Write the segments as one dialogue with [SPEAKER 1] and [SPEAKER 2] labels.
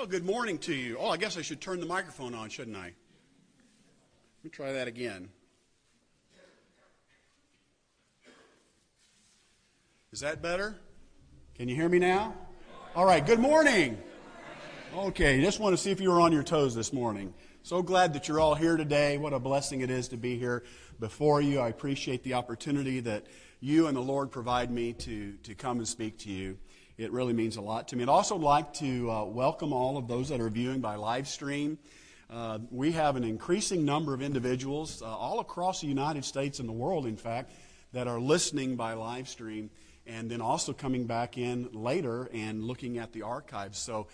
[SPEAKER 1] Well, good morning to you. Oh, I guess I should turn the microphone on, shouldn't I? Let me try that again. Is that better? Can you hear me now? All right, good morning. Okay, just want to see if you were on your toes this morning. So glad that you're all here today. What a blessing it is to be here before you. I appreciate the opportunity that you and the Lord provide me to come and speak to you. It really means a lot to me. I'd also like to welcome all of those that are viewing by live stream. We have an increasing number of individuals all across the United States and the world, in fact, that are listening by live stream and then also coming back in later and looking at the archives. So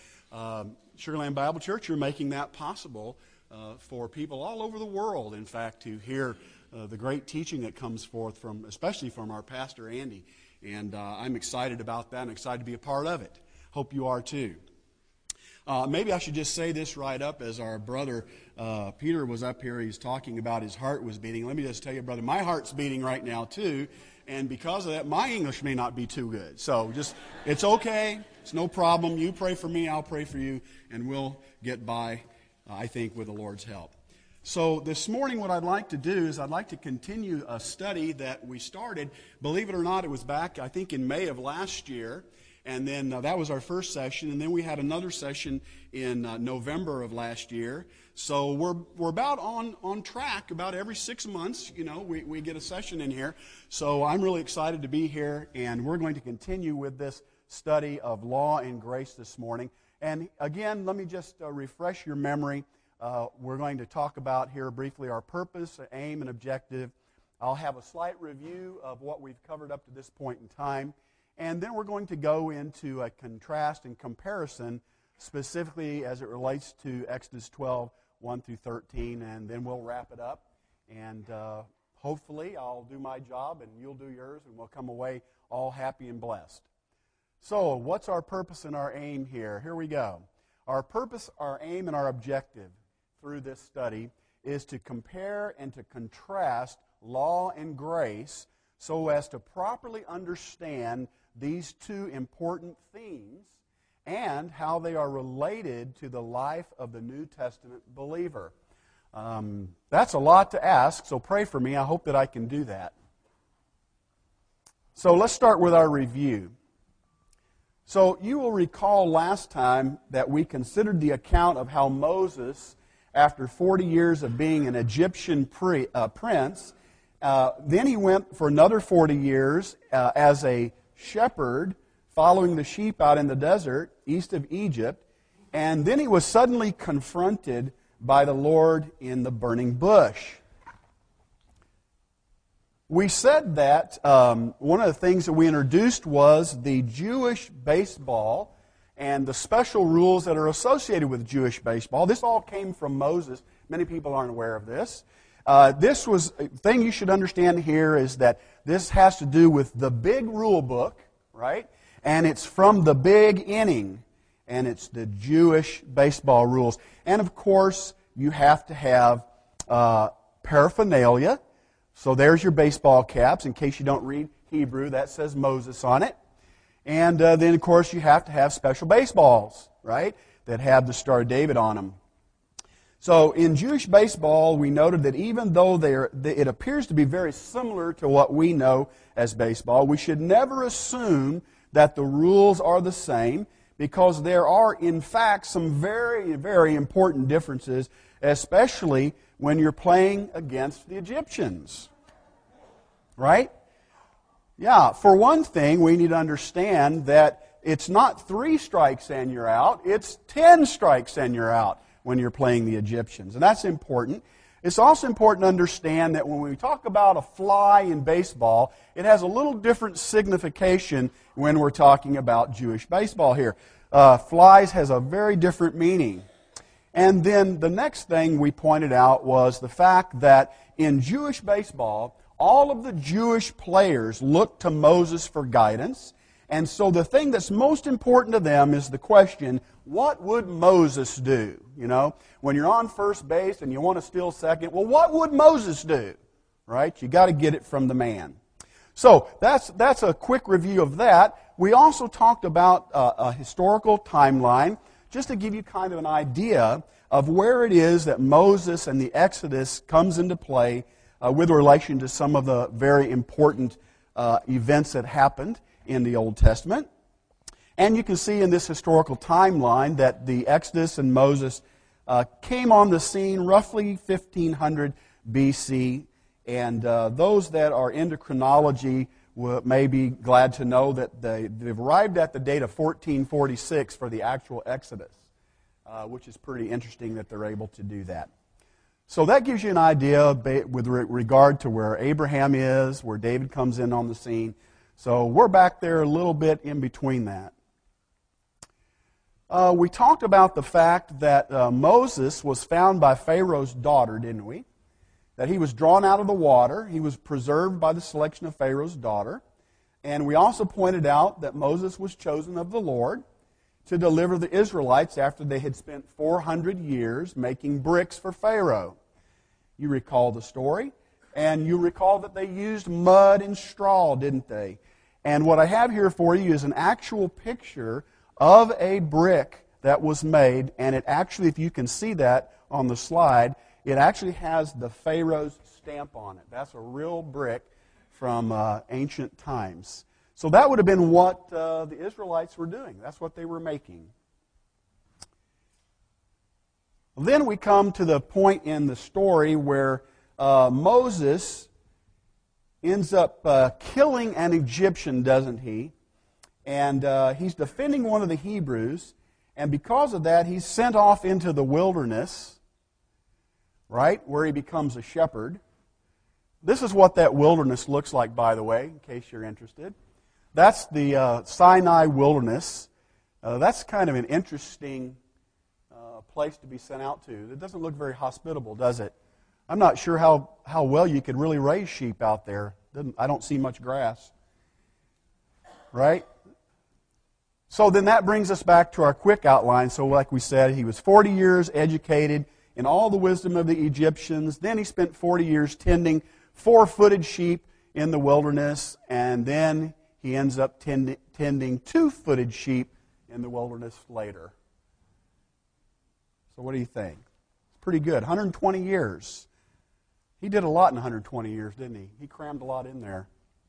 [SPEAKER 1] Sugar Land Bible Church, you're making that possible for people all over the world, in fact, to hear the great teaching that comes forth from, especially from our pastor, Andy. And I'm excited about that. I'm excited to be a part of it. Hope you are too. Maybe I should just say this right up as our brother Peter was up here. He's talking about his heart was beating. Let me just tell you, brother, my heart's beating right now too. And because of that, my English may not be too good. So just, it's okay. It's no problem. You pray for me, I'll pray for you, and we'll get by, I think, with the Lord's help. So this morning what I'd like to do is I'd like to continue a study that we started. Believe it or not, it was back, I think, in May of last year. And then that was our first session. And then we had another session in November of last year. So we're about on track. About every 6 months, we get a session in here. So I'm really excited to be here. And we're going to continue with this study of law and grace this morning. And again, let me just refresh your memory. We're going to talk about here briefly our purpose, aim, and objective. I'll have a slight review of what we've covered up to this point in time. And then we're going to go into a contrast and comparison, specifically as it relates to Exodus 12, 1 through 13. And then we'll wrap it up. And hopefully I'll do my job and you'll do yours, and we'll come away all happy and blessed. So what's our purpose and our aim here? Here we go. Our purpose, our aim, and our objective through this study is to compare and to contrast law and grace so as to properly understand these two important themes and how they are related to the life of the New Testament believer. That's a lot to ask, so pray for me. I hope that I can do that. So let's start with our review. So you will recall last time that we considered the account of how Moses, after 40 years of being an Egyptian prince, then he went for another 40 years as a shepherd, following the sheep out in the desert east of Egypt, and then he was suddenly confronted by the Lord in the burning bush. We said that one of the things that we introduced was the Jewish baseball and the special rules that are associated with Jewish baseball. This all came from Moses. Many people aren't aware of this. This was a thing you should understand here is that this has to do with the big rule book, right? And it's from the big inning, and it's the Jewish baseball rules. And of course, you have to have paraphernalia. So there's your baseball caps. In case you don't read Hebrew, that says Moses on it. And then, of course, you have to have special baseballs, right, that have the Star of David on them. So in Jewish baseball, we noted that even though it appears to be very similar to what we know as baseball, we should never assume that the rules are the same, because there are, in fact, some very, very important differences, especially when you're playing against the Egyptians. Right? Yeah, for one thing, we need to understand that it's not 3 strikes and you're out, it's 10 strikes and you're out when you're playing the Egyptians. And that's important. It's also important to understand that when we talk about a fly in baseball, it has a little different signification when we're talking about Jewish baseball here. Flies has a very different meaning. And then the next thing we pointed out was the fact that in Jewish baseball, all of the Jewish players looked to Moses for guidance. And so the thing that's most important to them is the question, what would Moses do? When you're on first base and you want to steal second, well, what would Moses do? Right? You got to get it from the man. So that's a quick review of that. We also talked about a historical timeline just to give you kind of an idea of where it is that Moses and the Exodus comes into play with relation to some of the very important events that happened in the Old Testament. And you can see in this historical timeline that the Exodus and Moses came on the scene roughly 1500 BC. And those that are into chronology may be glad to know that they've arrived at the date of 1446 for the actual Exodus, which is pretty interesting that they're able to do that. So that gives you an idea with regard to where Abraham is, where David comes in on the scene. So we're back there a little bit in between that. We talked about the fact that Moses was found by Pharaoh's daughter, didn't we? That he was drawn out of the water. He was preserved by the selection of Pharaoh's daughter. And we also pointed out that Moses was chosen of the Lord to deliver the Israelites after they had spent 400 years making bricks for Pharaoh. You recall the story. And you recall that they used mud and straw, didn't they? And what I have here for you is an actual picture of a brick that was made. And it actually, if you can see that on the slide, it actually has the Pharaoh's stamp on it. That's a real brick from ancient times. So that would have been what the Israelites were doing. That's what they were making. Then we come to the point in the story where Moses ends up killing an Egyptian, doesn't he? And he's defending one of the Hebrews. And because of that, he's sent off into the wilderness, right, where he becomes a shepherd. This is what that wilderness looks like, by the way, in case you're interested. That's the Sinai wilderness. That's kind of an interesting place to be sent out to. It doesn't look very hospitable, does it? I'm not sure how well you could really raise sheep out there. I don't see much grass. Right? So then that brings us back to our quick outline. So like we said, he was 40 years educated in all the wisdom of the Egyptians. Then he spent 40 years tending 4-footed sheep in the wilderness. And then he ends up tending 2-footed sheep in the wilderness later. So what do you think? It's pretty good. 120 years. He did a lot in 120 years, didn't he? He crammed a lot in there.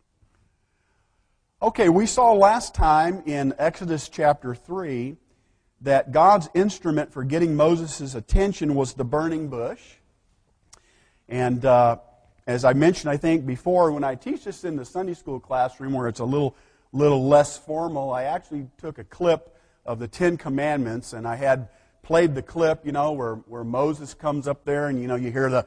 [SPEAKER 1] Okay, we saw last time in Exodus chapter 3 that God's instrument for getting Moses' attention was the burning bush. And as I mentioned, I think before, when I teach this in the Sunday school classroom where it's a little less formal, I actually took a clip of the Ten Commandments and I had played the clip, where Moses comes up there and, you hear the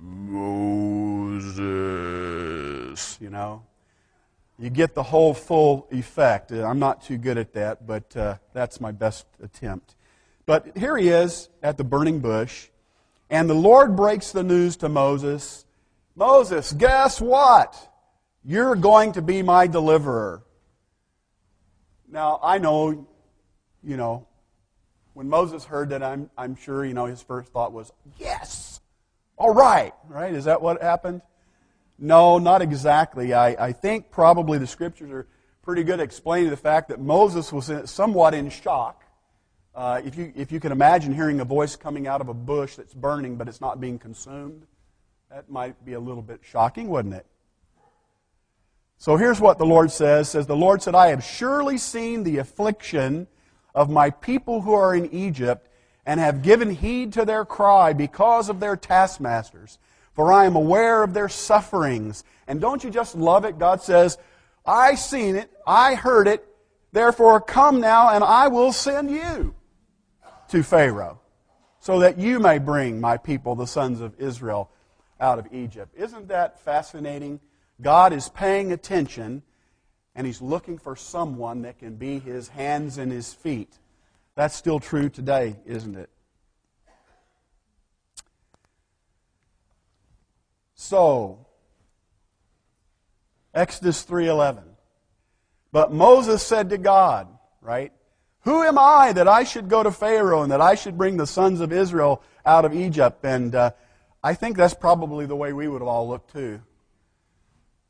[SPEAKER 1] Moses, You get the whole full effect. I'm not too good at that, but that's my best attempt. But here he is at the burning bush, and the Lord breaks the news to Moses. Moses, guess what? You're going to be my deliverer. Now, I know, when Moses heard that, I'm sure, his first thought was, yes, all right, right? Is that what happened? No, not exactly. I think probably the Scriptures are pretty good at explaining the fact that Moses was somewhat in shock. If you can imagine hearing a voice coming out of a bush that's burning but it's not being consumed, that might be a little bit shocking, wouldn't it? So here's what the Lord says. The Lord said, I have surely seen the affliction of my people who are in Egypt and have given heed to their cry because of their taskmasters. For I am aware of their sufferings. And don't you just love it? God says, I seen it, I heard it, therefore come now and I will send you to Pharaoh so that you may bring my people, the sons of Israel, out of Egypt. Isn't that fascinating? God is paying attention and He's looking for someone that can be His hands and His feet. That's still true today, isn't it? So, Exodus 3:11. But Moses said to God, right? Who am I that I should go to Pharaoh and that I should bring the sons of Israel out of Egypt? And I think that's probably the way we would have all looked too.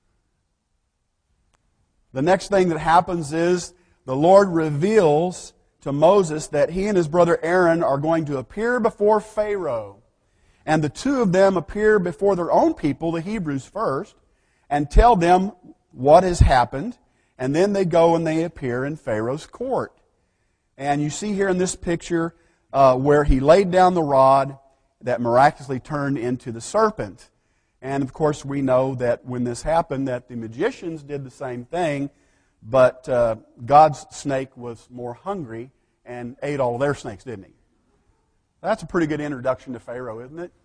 [SPEAKER 1] The next thing that happens is the Lord reveals to Moses that he and his brother Aaron are going to appear before Pharaoh. And the two of them appear before their own people, the Hebrews first, and tell them what has happened. And then they go and they appear in Pharaoh's court. And you see here in this picture where he laid down the rod that miraculously turned into the serpent. And of course we know that when this happened that the magicians did the same thing, but God's snake was more hungry and ate all of their snakes, didn't he? That's a pretty good introduction to Pharaoh, isn't it?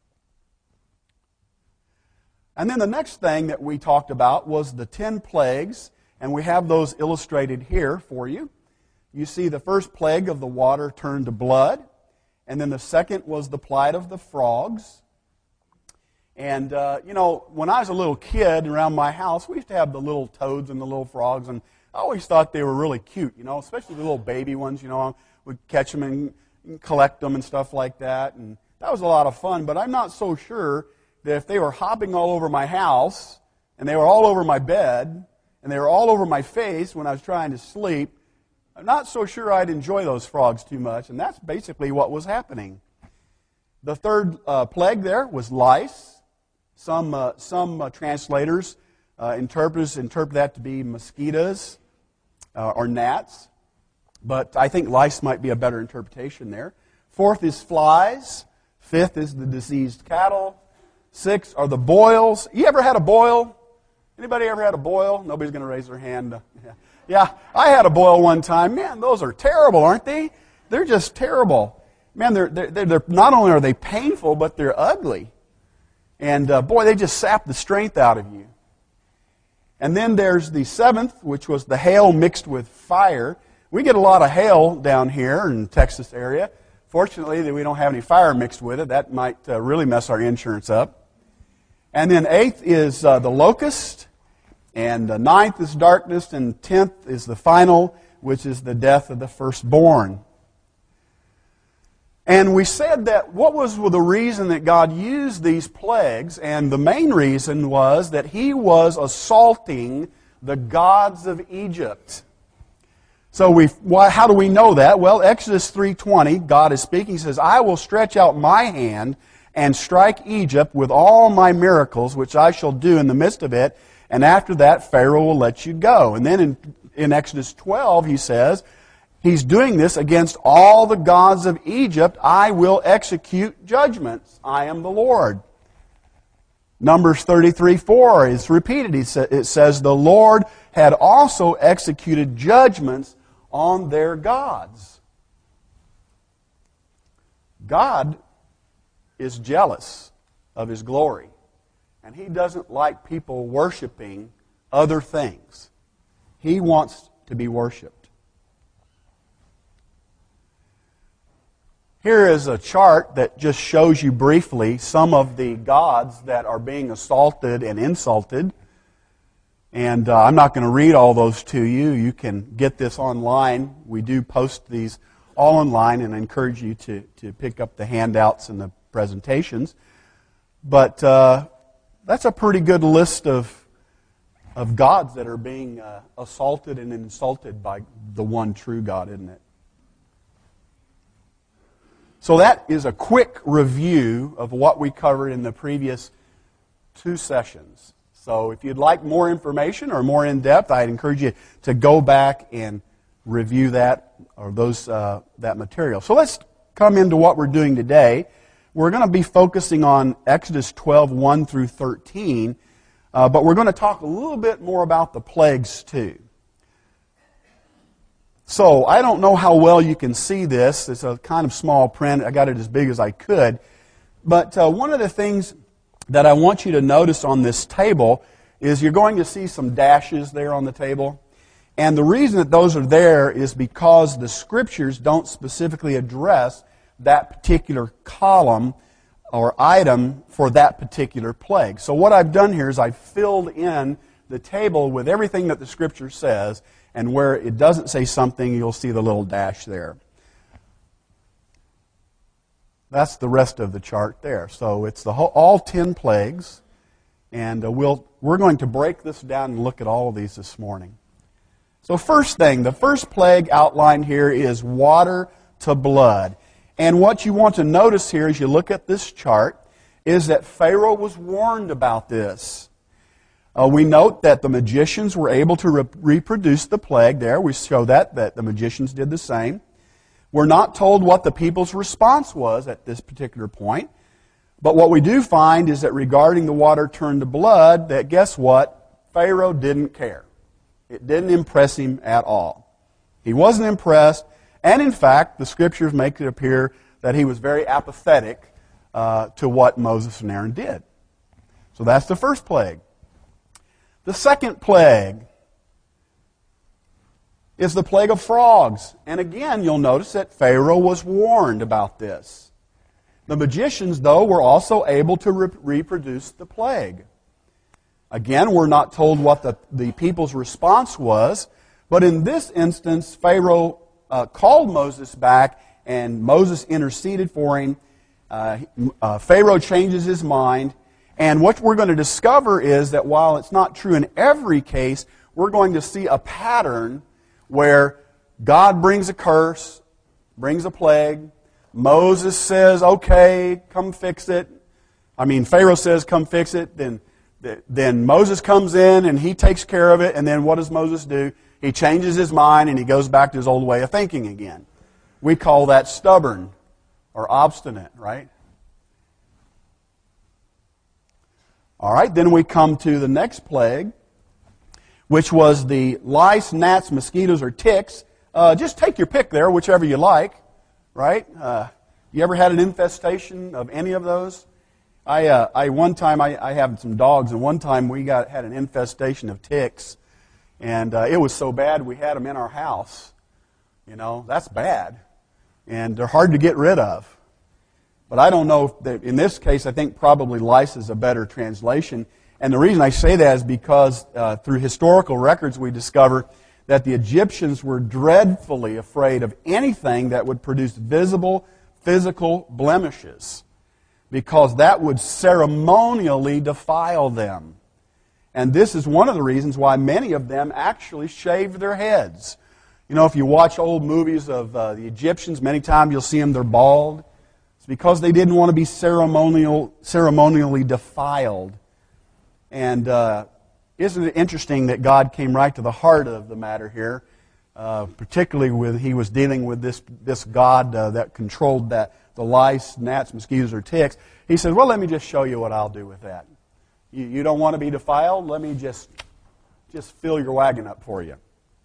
[SPEAKER 1] And then the next thing that we talked about was the 10 plagues, and we have those illustrated here for you. You see the first plague of the water turned to blood, and then the second was the plight of the frogs. And, when I was a little kid around my house, we used to have the little toads and the little frogs, and I always thought they were really cute, especially the little baby ones, We'd catch them and collect them and stuff like that, and that was a lot of fun, but I'm not so sure that if they were hopping all over my house, and they were all over my bed, and they were all over my face when I was trying to sleep, I'm not so sure I'd enjoy those frogs too much, and that's basically what was happening. The third plague there was lice. Some translators, interpreters interpret that to be mosquitoes or gnats, but I think lice might be a better interpretation there. Fourth is flies. Fifth is the diseased cattle. Six are the boils. You ever had a boil? Anybody ever had a boil? Nobody's going to raise their hand. Yeah, I had a boil one time. Man, those are terrible, aren't they? They're just terrible. Man, they're not only are they painful, but they're ugly. And boy, they just sap the strength out of you. And then there's the seventh, which was the hail mixed with fire. We get a lot of hail down here in the Texas area. Fortunately, we don't have any fire mixed with it. That might really mess our insurance up. And then eighth is the locust. And ninth is darkness. And 10th is the final, which is the death of the firstborn. And we said that what was the reason that God used these plagues? And the main reason was that He was assaulting the gods of Egypt. So how do we know that? Well, Exodus 3:20, God is speaking. He says, I will stretch out my hand and strike Egypt with all my miracles, which I shall do in the midst of it. And after that, Pharaoh will let you go. And then in Exodus 12, he says, He's doing this against all the gods of Egypt. I will execute judgments. I am the Lord. Numbers 33:4 is repeated. It says, the Lord had also executed judgments on their gods. God is jealous of His glory, and He doesn't like people worshiping other things. He wants to be worshipped. Here is a chart that just shows you briefly some of the gods that are being assaulted and insulted. And I'm not going to read all those to you. You can get this online. We do post these all online, and I encourage you to pick up the handouts and the presentations. But that's a pretty good list of gods that are being assaulted and insulted by the one true God, isn't it? So that is a quick review of what we covered in the previous 2 sessions. So if you'd like more information or more in depth, I'd encourage you to go back and review that or that material. So let's come into what we're doing today. We're going to be focusing on Exodus 12:1 through 13, but we're going to talk a little bit more about the plagues too. So I don't know how well you can see this. It's a kind of small print. I got it as big as I could. But one of the things that I want you to notice on this table is you're going to see some dashes there on the table. And the reason that those are there is because the Scriptures don't specifically address that particular column or item for that particular plague. So what I've done here is I've filled in the table with everything that the Scripture says, and where it doesn't say something, you'll see the little dash there. That's the rest of the chart there. So it's all 10 plagues, and we're going to break this down and look at all of these this morning. So first thing, the first plague outlined here is water to blood. And what you want to notice here as you look at this chart is that Pharaoh was warned about this. We note that the magicians were able to reproduce the plague there. We show that the magicians did the same. We're not told what the people's response was at this particular point. But what we do find is that regarding the water turned to blood, that guess what? Pharaoh didn't care. It didn't impress him at all. He wasn't impressed, and in fact, the Scriptures make it appear that he was very apathetic to what Moses and Aaron did. So that's the first plague. The second plague is the plague of frogs. And again, you'll notice that Pharaoh was warned about this. The magicians, though, were also able to reproduce the plague. Again, we're not told what the people's response was, but in this instance, Pharaoh called Moses back, and Moses interceded for him. Pharaoh changes his mind, and what we're going to discover is that while it's not true in every case, we're going to see a pattern where God brings a curse, brings a plague. Moses says, okay, come fix it. Pharaoh says, come fix it. Then Moses comes in and he takes care of it. And then what does Moses do? He changes his mind and he goes back to his old way of thinking again. We call that stubborn or obstinate, right? All right, then we come to the next plague, which was the lice, gnats, mosquitoes, or ticks. Just take your pick there, whichever you like, right? You ever had an infestation of any of those? One time I have some dogs, and one time we had an infestation of ticks, and it was so bad we had them in our house. That's bad, and they're hard to get rid of. But I don't know if in this case, I think probably lice is a better translation. And the reason I say that is because through historical records we discover that the Egyptians were dreadfully afraid of anything that would produce visible physical blemishes, because that would ceremonially defile them. And this is one of the reasons why many of them actually shaved their heads. If you watch old movies of the Egyptians, many times you'll see them, they're bald. It's because they didn't want to be ceremonially defiled. And isn't it interesting that God came right to the heart of the matter here, particularly when he was dealing with this God that controlled the lice, gnats, mosquitoes, or ticks. He said, well, let me just show you what I'll do with that. You don't want to be defiled? Let me just fill your wagon up for you.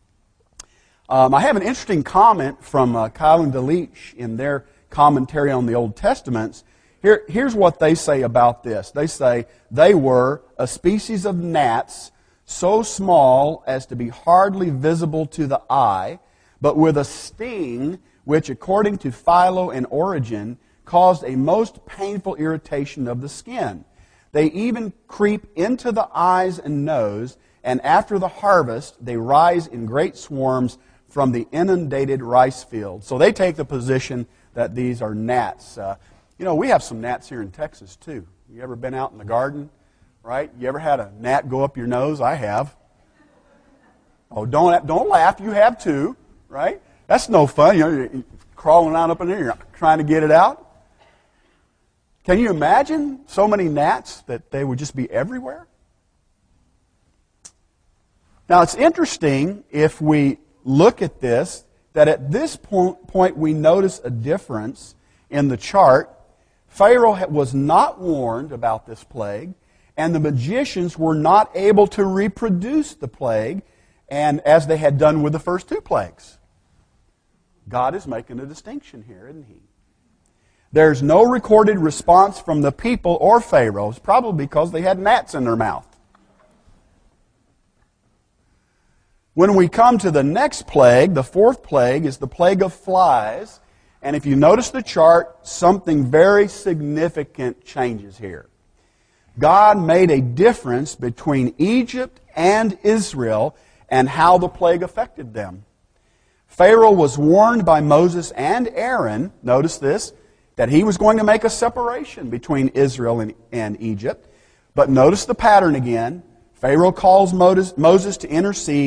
[SPEAKER 1] I have an interesting comment from Kyle and DeLeach in their commentary on the Old Testaments. Here's what they say about this. They say, they were a species of gnats so small as to be hardly visible to the eye, but with a sting which, according to Philo and Origen, caused a most painful irritation of the skin. They even creep into the eyes and nose, and after the harvest, they rise in great swarms from the inundated rice fields. So they take the position that these are gnats. We have some gnats here in Texas, too. You ever been out in the garden, right? You ever had a gnat go up your nose? I have. Oh, don't laugh. You have, too, right? That's no fun. You're crawling around up in there, you're trying to get it out. Can you imagine so many gnats that they would just be everywhere? Now, it's interesting if we look at this, that at this point we notice a difference in the chart. Pharaoh was not warned about this plague, and the magicians were not able to reproduce the plague, and as they had done with the first two plagues. God is making a distinction here, isn't he? There's no recorded response from the people or Pharaoh. It's probably because they had gnats in their mouth. When we come to the next plague, the fourth plague, is the plague of flies. And if you notice the chart, something very significant changes here. God made a difference between Egypt and Israel and how the plague affected them. Pharaoh was warned by Moses and Aaron, notice this, that he was going to make a separation between Israel and Egypt. But notice the pattern again. Pharaoh calls Moses to intercede,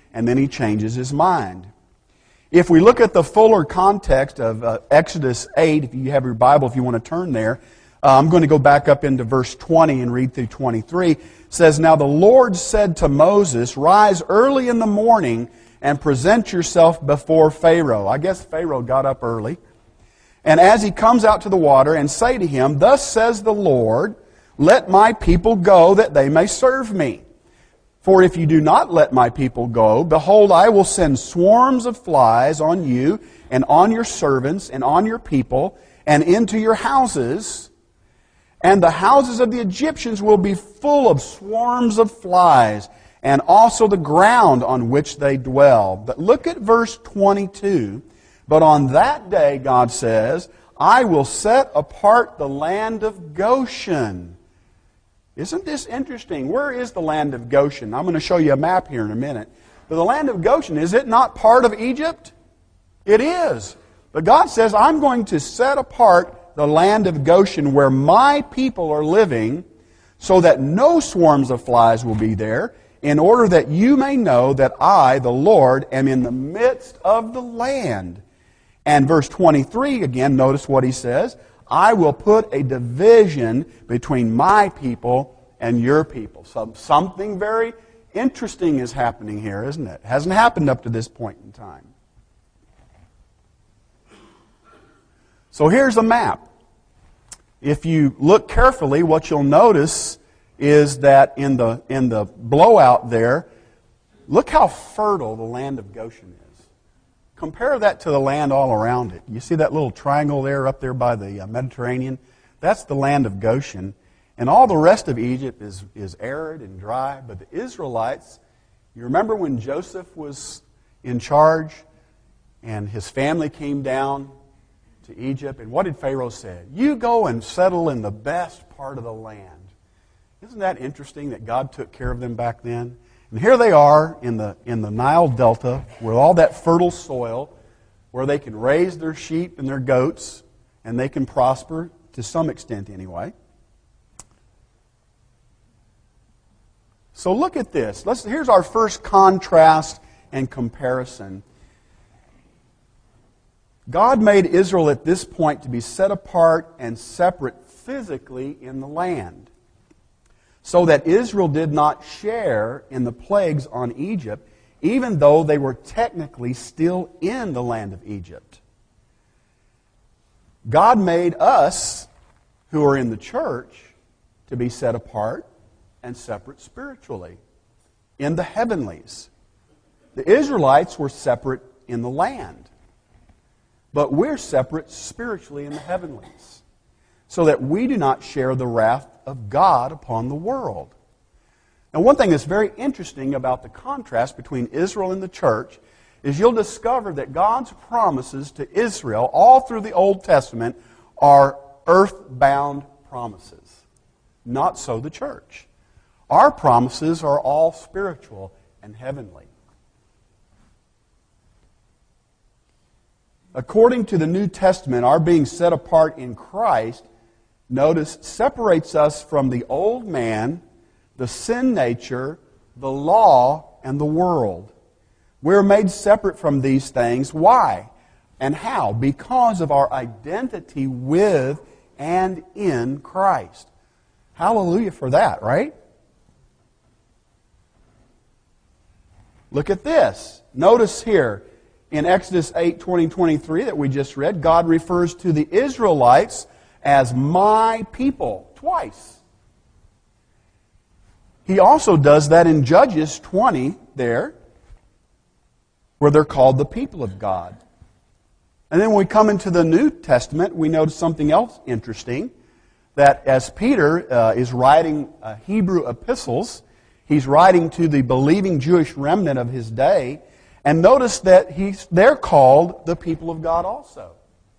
[SPEAKER 1] and then he changes his mind. If we look at the fuller context of Exodus 8, if you have your Bible, if you want to turn there, I'm going to go back up into verse 20 and read through 23. It says, "Now the Lord said to Moses, 'Rise early in the morning and present yourself before Pharaoh.'" I guess Pharaoh got up early. "And as he comes out to the water, and say to him, 'Thus says the Lord, let my people go that they may serve me. For if you do not let my people go, behold, I will send swarms of flies on you and on your servants and on your people and into your houses. And the houses of the Egyptians will be full of swarms of flies, and also the ground on which they dwell.'" But look at verse 22. "But on that day," God says, "I will set apart the land of Goshen." Isn't this interesting? Where is the land of Goshen? I'm going to show you a map here in a minute. But the land of Goshen, is it not part of Egypt? It is. But God says, "I'm going to set apart the land of Goshen where my people are living, so that no swarms of flies will be there, in order that you may know that I, the Lord, am in the midst of the land." And verse 23, again, notice what he says, "I will put a division between my people and your people." So something very interesting is happening here, isn't it? It hasn't happened up to this point in time. So here's a map. If you look carefully, what you'll notice is that in the blowout there, look how fertile the land of Goshen is. Compare that to the land all around it. You see that little triangle there up there by the Mediterranean? That's the land of Goshen. And all the rest of Egypt is arid and dry. But the Israelites, you remember when Joseph was in charge and his family came down to Egypt? And what did Pharaoh say? "You go and settle in the best part of the land." Isn't that interesting that God took care of them back then? And here they are in the Nile Delta with all that fertile soil where they can raise their sheep and their goats and they can prosper to some extent anyway. So look at this. Here's our first contrast and comparison. God made Israel at this point to be set apart and separate physically in the land, so that Israel did not share in the plagues on Egypt, even though they were technically still in the land of Egypt. God made us, who are in the church, to be set apart and separate spiritually in the heavenlies. The Israelites were separate in the land, but we're separate spiritually in the heavenlies, so that we do not share the wrath of God upon the world. Now, one thing that's very interesting about the contrast between Israel and the church is you'll discover that God's promises to Israel all through the Old Testament are earthbound promises. Not so the church. Our promises are all spiritual and heavenly. According to the New Testament, our being set apart in Christ, notice, separates us from the old man, the sin nature, the law, and the world. We're made separate from these things. Why? And how? Because of our identity with and in Christ. Hallelujah for that, right? Look at this. Notice here in Exodus 8:20-23 that we just read, God refers to the Israelites as my people twice. He also does that in Judges 20 there, where they're called the people of God. And then when we come into the New Testament, we notice something else interesting, that as Peter is writing Hebrew epistles, he's writing to the believing Jewish remnant of his day, and notice that they're called the people of God also.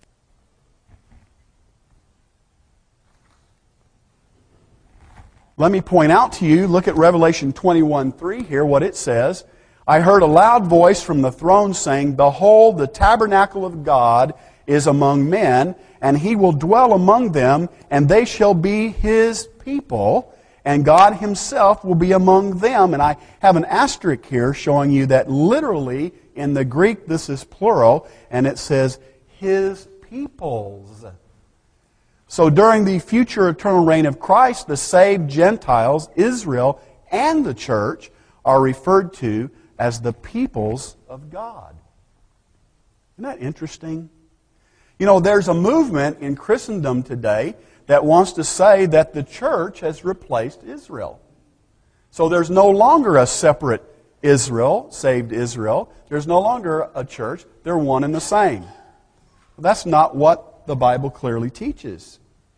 [SPEAKER 1] Let me point out to you, look at Revelation 21:3 here, what it says. I heard a loud voice from the throne saying, "Behold, the tabernacle of God is among men, and He will dwell among them, and they shall be His people, and God Himself will be among them. And I have an asterisk here showing you that literally in the Greek this is plural, and it says His peoples. So during the future eternal reign of Christ, the saved Gentiles, Israel, and the church are referred to as the peoples of God. Isn't that interesting? You know, there's a movement in Christendom today that wants to say that the church has replaced Israel. So there's no longer a separate Israel, saved Israel. There's no longer a church. They're one and the same. That's not what the Bible clearly teaches.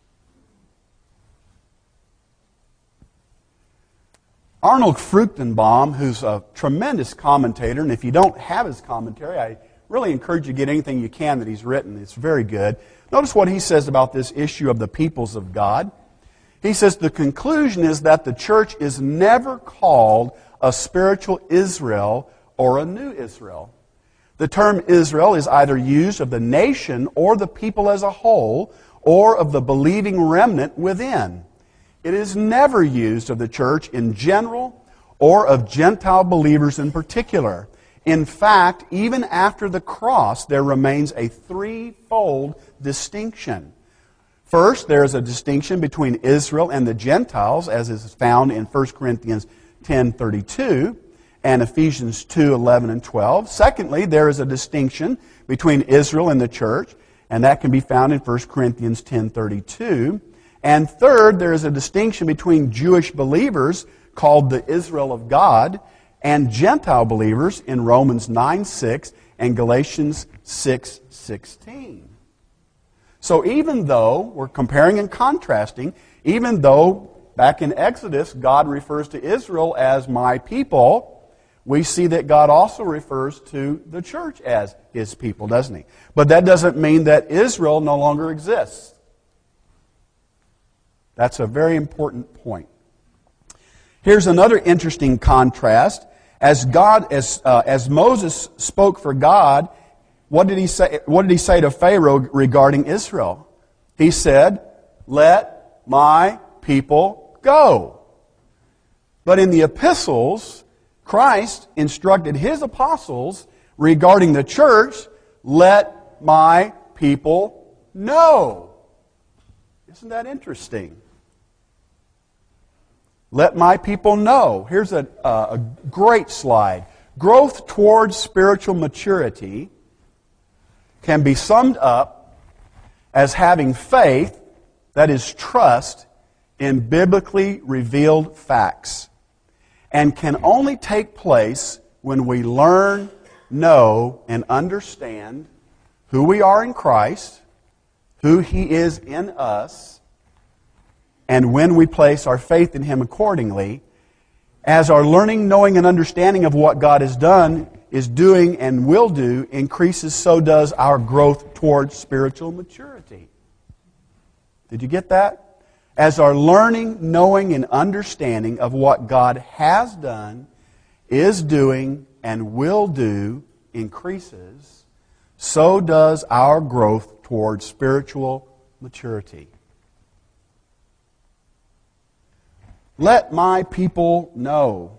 [SPEAKER 1] Arnold Fruchtenbaum, who's a tremendous commentator, and if you don't have his commentary, I really encourage you to get anything you can that he's written. It's very good. Notice what he says about this issue of the peoples of God. He says the conclusion is that the church is never called a spiritual Israel or a new Israel. The term Israel is either used of the nation or the people as a whole, or of the believing remnant within. It is never used of the church in general or of Gentile believers in particular. In fact, even after the cross, there remains a threefold distinction. First, there is a distinction between Israel and the Gentiles, as is found in 1 Corinthians 10:32 and Ephesians 2:11 and 12. Secondly, there is a distinction between Israel and the church, and that can be found in 1 Corinthians 10:32. And third, there is a distinction between Jewish believers, called the Israel of God, and Gentile believers in Romans 9:6 and Galatians 6:16. So even though we're comparing and contrasting, even though back in Exodus God refers to Israel as my people, we see that God also refers to the church as His people, doesn't He? But that doesn't mean that Israel no longer exists. That's a very important point. Here's another interesting contrast. As Moses spoke for God, what did he say? What did he say to Pharaoh regarding Israel? He said, "Let my people go." But in the epistles, Christ instructed His apostles regarding the church, "Let my people know." Isn't that interesting? Let my people know. Here's a great slide. Growth towards spiritual maturity can be summed up as having faith, that is trust, in biblically revealed facts, and can only take place when we learn, know, and understand who we are in Christ, who He is in us, and when we place our faith in Him accordingly. As our learning, knowing, and understanding of what God has done, is doing, and will do increases, so does our growth towards spiritual maturity. Did you get that? As our learning, knowing, and understanding of what God has done, is doing, and will do increases, so does our growth towards spiritual maturity. Let my people know.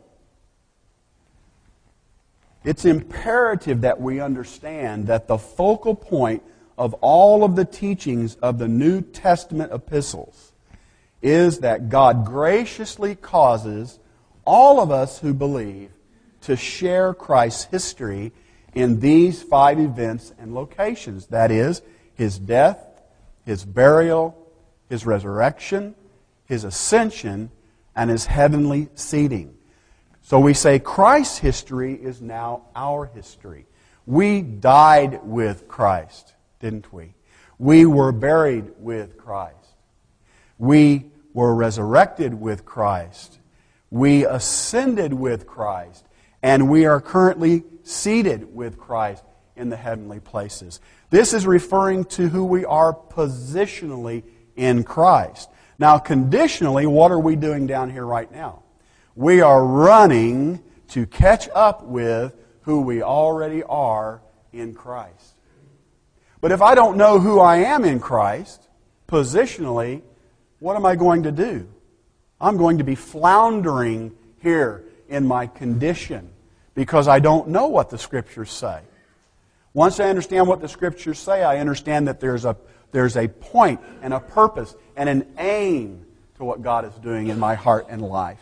[SPEAKER 1] It's imperative that we understand that the focal point of all of the teachings of the New Testament epistles is that God graciously causes all of us who believe to share Christ's history in these 5 events and locations. That is, His death, His burial, His resurrection, His ascension, and His heavenly seating. So we say Christ's history is now our history. We died with Christ, didn't we? We were buried with Christ. We were resurrected with Christ. We ascended with Christ. And we are currently seated with Christ in the heavenly places. This is referring to who we are positionally in Christ. Now, conditionally, what are we doing down here right now? We are running to catch up with who we already are in Christ. But if I don't know who I am in Christ, positionally, what am I going to do? I'm going to be floundering here in my condition because I don't know what the Scriptures say. Once I understand what the Scriptures say, I understand that there's a point and a purpose and an aim to what God is doing in my heart and life.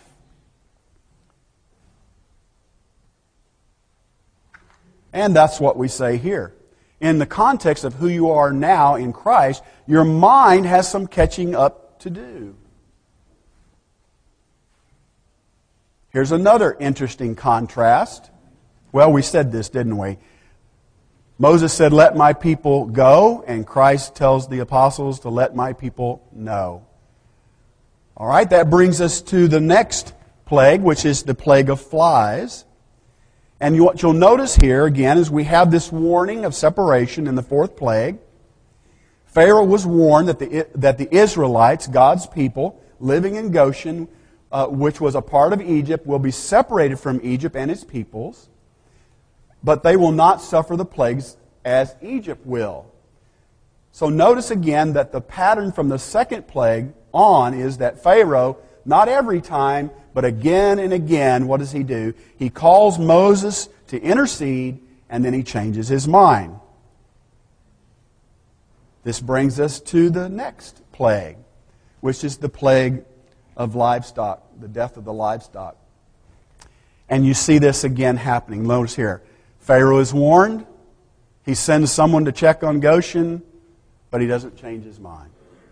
[SPEAKER 1] And that's what we say here. In the context of who you are now in Christ, your mind has some catching up to do. Here's another interesting contrast. Well, we said this, didn't we? Moses said, "Let my people go," and Christ tells the apostles to let my people know. All right, that brings us to the next plague, which is the plague of flies. And what you'll notice here, again, is we have this warning of separation in the fourth plague. Pharaoh was warned that the Israelites, God's people, living in Goshen, which was a part of Egypt, will be separated from Egypt and its peoples, but they will not suffer the plagues as Egypt will. So notice again that the pattern from the second plague on is that Pharaoh, not every time, but again and again, what does he do? He calls Moses to intercede, and then he changes his mind. This brings us to the next plague, which is the plague of livestock, the death of the livestock. And you see this again happening. Notice here, Pharaoh is warned. He sends someone to check on Goshen, but he doesn't change his mind.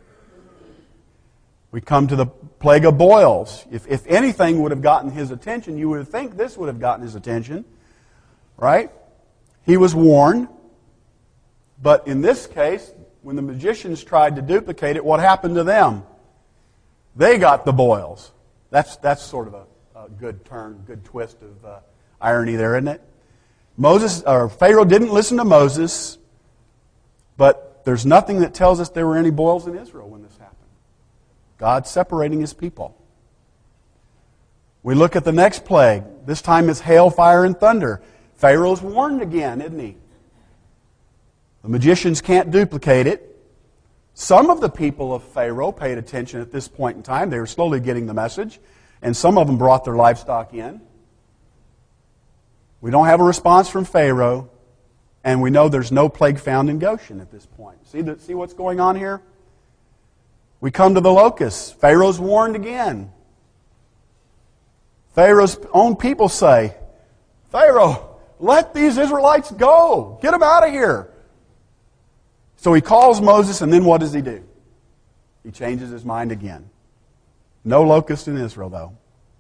[SPEAKER 1] We come to the plague of boils. If anything would have gotten his attention, you would think this would have gotten his attention, right? He was warned, but in this case, when the magicians tried to duplicate it, what happened to them? They got the boils. That's sort of a good turn, good twist of irony there, isn't it? Pharaoh didn't listen to Moses, but there's nothing that tells us there were any boils in Israel when this happened. God's separating His people. We look at the next plague. This time it's hail, fire, and thunder. Pharaoh's warned again, isn't he? The magicians can't duplicate it. Some of the people of Pharaoh paid attention at this point in time. They were slowly getting the message, and some of them brought their livestock in. We don't have a response from Pharaoh, and we know there's no plague found in Goshen at this point. See what's going on here? We come to the locusts. Pharaoh's warned again. Pharaoh's own people say, "Pharaoh, let these Israelites go. Get them out of here." So he calls Moses, and then what does he do? He changes his mind again. No locust in Israel, though.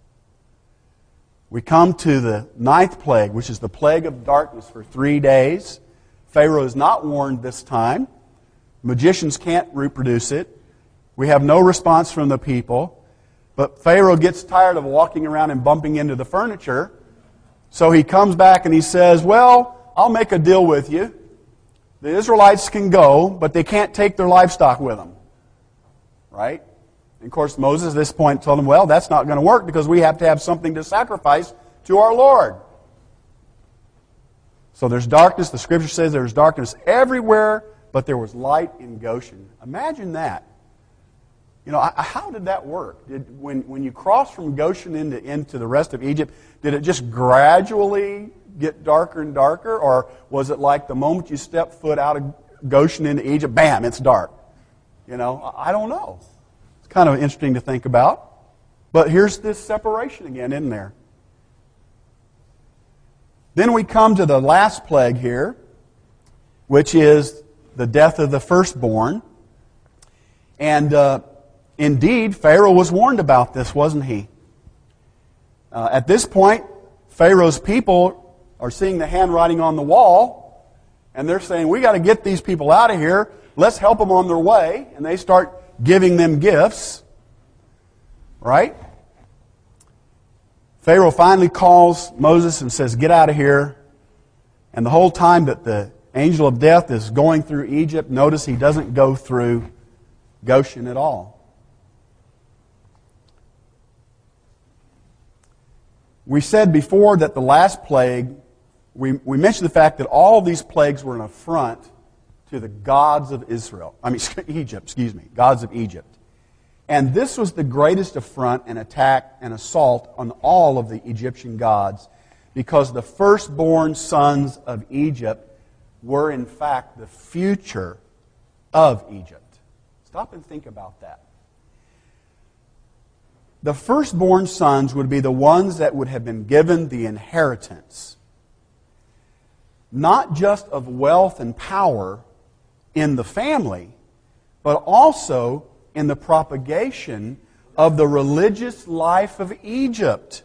[SPEAKER 1] We come to the ninth plague, which is the plague of darkness for 3 days. Pharaoh is not warned this time. Magicians can't reproduce it. We have no response from the people. But Pharaoh gets tired of walking around and bumping into the furniture. So he comes back and he says, "Well, I'll make a deal with you. The Israelites can go, but they can't take their livestock with them." Right? And of course, Moses at this point told him, "Well, that's not going to work because we have to have something to sacrifice to our Lord." So there's darkness. The Scripture says there's darkness everywhere, but there was light in Goshen. Imagine that. You know, how did that work? When you crossed from Goshen into the rest of Egypt, did it just gradually get darker and darker? Or was it like the moment you step foot out of Goshen into Egypt, bam, it's dark? You know, I don't know. It's kind of interesting to think about. But here's this separation again, isn't there? Then we come to the last plague here, which is the death of the firstborn. And indeed, Pharaoh was warned about this, wasn't he? At this point, Pharaoh's people are seeing the handwriting on the wall, and they're saying, "We got to get these people out of here. Let's help them on their way." And they start giving them gifts. Right? Pharaoh finally calls Moses and says, "Get out of here." And the whole time that the angel of death is going through Egypt, notice he doesn't go through Goshen at all. We said before that the last plague, we mentioned the fact that all these plagues were an affront to the gods of Egypt, gods of Egypt. And this was the greatest affront and attack and assault on all of the Egyptian gods, because the firstborn sons of Egypt were in fact the future of Egypt. Stop and think about that. The firstborn sons would be the ones that would have been given the inheritance, not just of wealth and power in the family, but also in the propagation of the religious life of Egypt.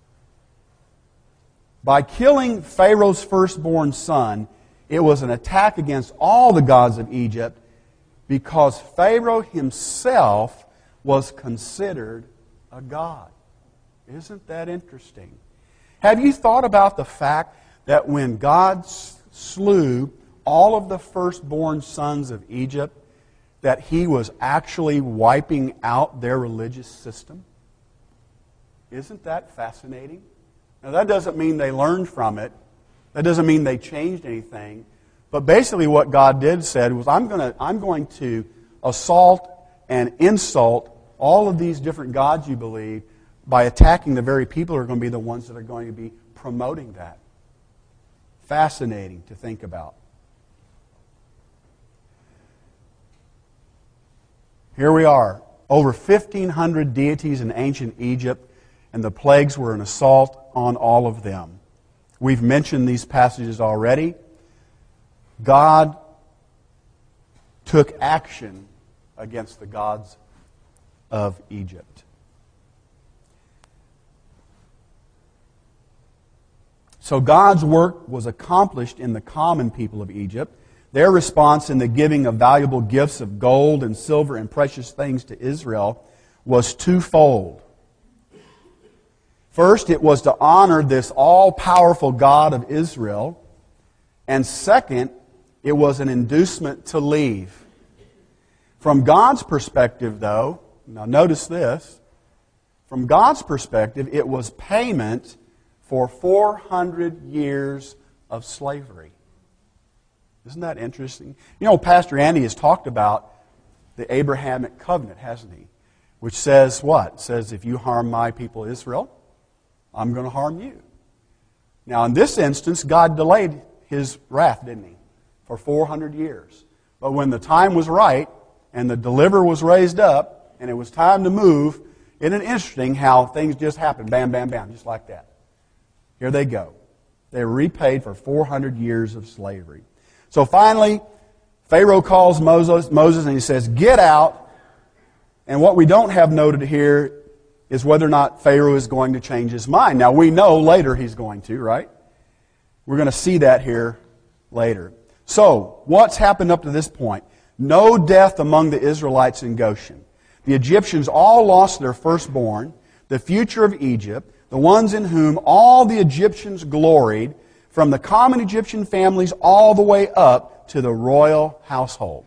[SPEAKER 1] By killing Pharaoh's firstborn son, it was an attack against all the gods of Egypt, because Pharaoh himself was considered a god. Isn't that interesting? Have you thought about the fact that when God slew all of the firstborn sons of Egypt, that He was actually wiping out their religious system? Isn't that fascinating? Now, that doesn't mean they learned from it. That doesn't mean they changed anything. But basically what God did said was, I'm going to assault and insult all of these different gods you believe by attacking the very people who are going to be the ones that are going to be promoting that. Fascinating to think about. Here we are, over 1,500 deities in ancient Egypt, and the plagues were an assault on all of them. We've mentioned these passages already. God took action against the gods of Egypt. So God's work was accomplished in the common people of Egypt. Their response in the giving of valuable gifts of gold and silver and precious things to Israel was twofold. First, it was to honor this all-powerful God of Israel. And second, it was an inducement to leave. From God's perspective, though, now notice this, from God's perspective, it was payment for 400 years of slavery. Isn't that interesting? You know, Pastor Andy has talked about the Abrahamic covenant, hasn't he? Which says what? It says, if you harm my people Israel, I'm going to harm you. Now, in this instance, God delayed His wrath, didn't He? For 400 years. But when the time was right, and the deliverer was raised up, and it was time to move, isn't it interesting how things just happened? Bam, bam, bam, just like that. Here they go. They were repaid for 400 years of slavery. So finally, Pharaoh calls Moses and he says, get out. And what we don't have noted here is whether or not Pharaoh is going to change his mind. Now, we know later he's going to, right? We're going to see that here later. So, what's happened up to this point? No death among the Israelites in Goshen. The Egyptians all lost their firstborn, the future of Egypt, the ones in whom all the Egyptians gloried, from the common Egyptian families all the way up to the royal household.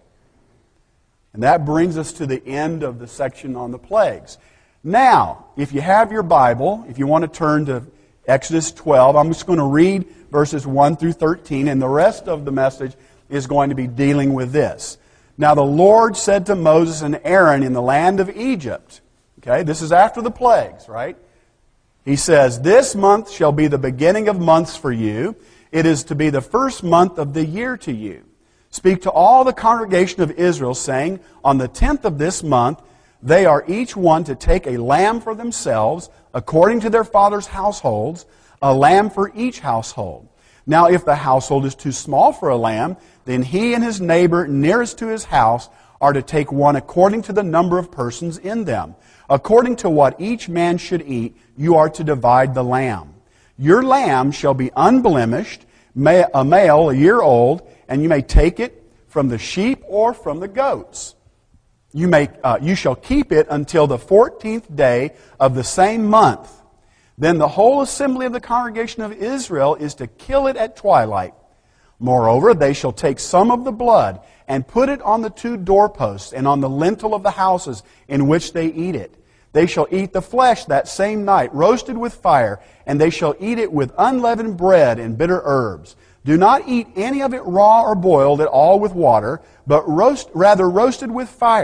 [SPEAKER 1] And that brings us to the end of the section on the plagues. Now, if you have your Bible, if you want to turn to Exodus 12, I'm just going to read verses 1 through 13, and the rest of the message is going to be dealing with this. Now the Lord said to Moses and Aaron in the land of Egypt, okay, this is after the plagues, right? He says, this month shall be the beginning of months for you. It is to be the first month of the year to you. Speak to all the congregation of Israel, saying, on the 10th of this month, they are each one to take a lamb for themselves, according to their father's households, a lamb for each household. Now, if the household is too small for a lamb, then he and his neighbor nearest to his house are to take one according to the number of persons in them. According to what each man should eat, you are to divide the lamb. Your lamb shall be unblemished, a male, a year old, and you may take it from the sheep or from the goats. You shall keep it until the 14th day of the same month. Then the whole assembly of the congregation of Israel is to kill it at twilight. Moreover, they shall take some of the blood and put it on the two doorposts and on the lintel of the houses in which they eat it. They shall eat the flesh that same night, roasted with fire, and they shall eat it with unleavened bread and bitter herbs. Do not eat any of it raw or boiled at all with water, but rather roasted with fire.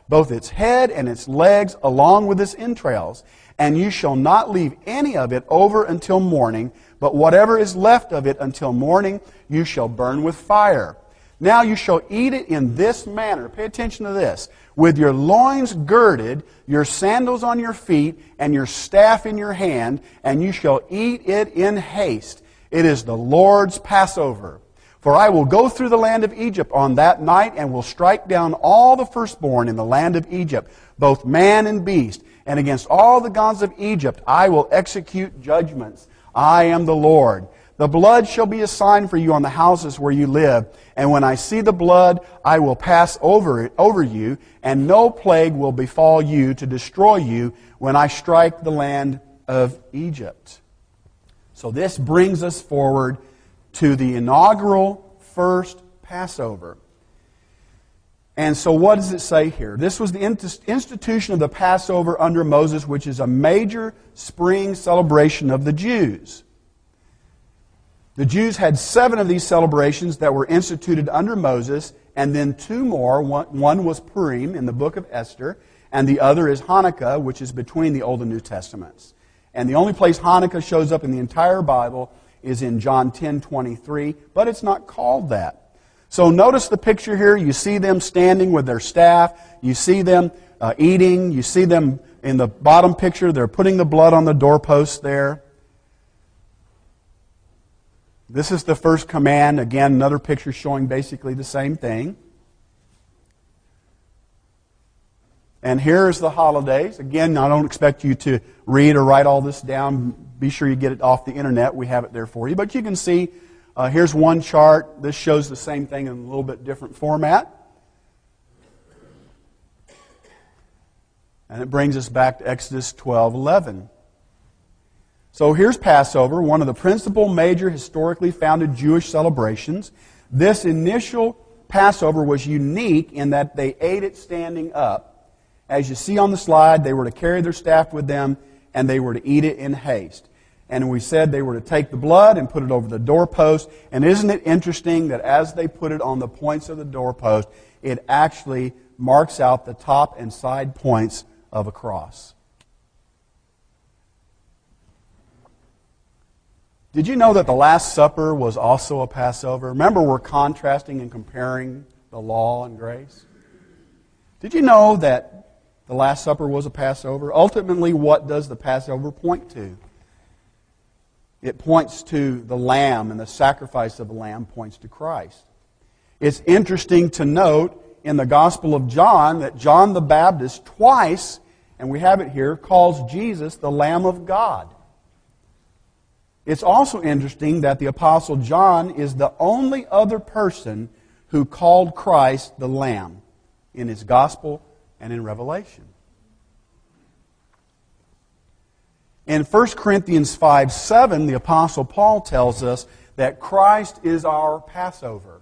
[SPEAKER 1] both its head and its legs, along with its entrails. And you shall not leave any of it over until morning, but whatever is left of it until morning you shall burn with fire. Now you shall eat it in this manner. Pay attention to this. With your loins girded, your sandals on your feet, and your staff in your hand, and you shall eat it in haste. It is the Lord's Passover. For I will go through the land of Egypt on that night, and will strike down all the firstborn in the land of Egypt, both man and beast. And against all the gods of Egypt I will execute judgments. I am the Lord. The blood shall be a sign for you on the houses where you live. And when I see the blood, I will pass over you, and no plague will befall you to destroy you when I strike the land of Egypt. So this brings us forward to the inaugural first Passover. And so what does it say here? This was the institution of the Passover under Moses, which is a major spring celebration of the Jews. The Jews had 7 of these celebrations that were instituted under Moses, and then 2 more. One was Purim in the book of Esther, and the other is Hanukkah, which is between the Old and New Testaments. And the only place Hanukkah shows up in the entire Bible is in John 10:23, but it's not called that. So notice the picture here. You see them standing with their staff. You see them eating. You see them in the bottom picture. They're putting the blood on the doorpost there. This is the first command. Again, another picture showing basically the same thing. And here's the holidays. Again, I don't expect you to read or write all this down. Be sure you get it off the internet. We have it there for you. But you can see, here's one chart. This shows the same thing in a little bit different format. And it brings us back to Exodus 12:11. So here's Passover, one of the principal major historically founded Jewish celebrations. This initial Passover was unique in that they ate it standing up. As you see on the slide, they were to carry their staff with them, and they were to eat it in haste. And we said they were to take the blood and put it over the doorpost. And isn't it interesting that as they put it on the points of the doorpost, it actually marks out the top and side points of a cross? Did you know that the Last Supper was also a Passover? Remember, we're contrasting and comparing the law and grace. Did you know that the Last Supper was a Passover? Ultimately, what does the Passover point to? It points to the Lamb, and the sacrifice of the Lamb points to Christ. It's interesting to note in the Gospel of John that John the Baptist twice, and we have it here, calls Jesus the Lamb of God. It's also interesting that the Apostle John is the only other person who called Christ the Lamb in his Gospel and in Revelation. In 1 Corinthians 5:7, the Apostle Paul tells us that Christ is our Passover.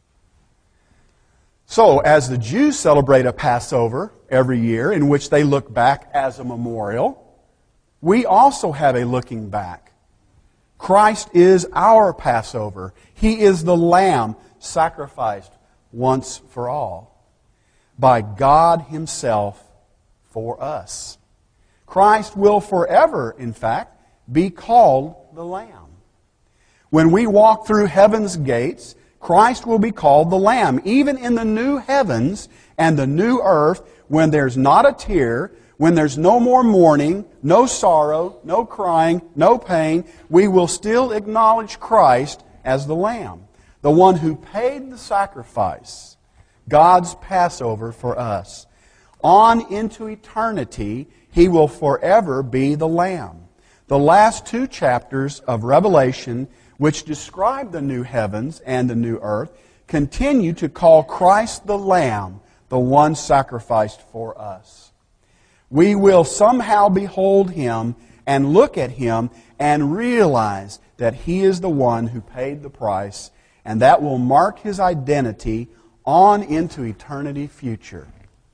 [SPEAKER 1] So, as the Jews celebrate a Passover every year in which they look back as a memorial, we also have a looking back. Christ is our Passover. He is the Lamb sacrificed once for all by God Himself for us. Christ will forever, in fact, be called the Lamb. When we walk through heaven's gates, Christ will be called the Lamb. Even in the new heavens and the new earth, when there's not a tear, when there's no more mourning, no sorrow, no crying, no pain, we will still acknowledge Christ as the Lamb, the one who paid the sacrifice, God's Passover for us. On into eternity, He will forever be the Lamb. The last 2 chapters of Revelation, which describe the new heavens and the new earth, continue to call Christ the Lamb, the one sacrificed for us. We will somehow behold Him and look at Him and realize that He is the one who paid the price, and that will mark His identity on into eternity future.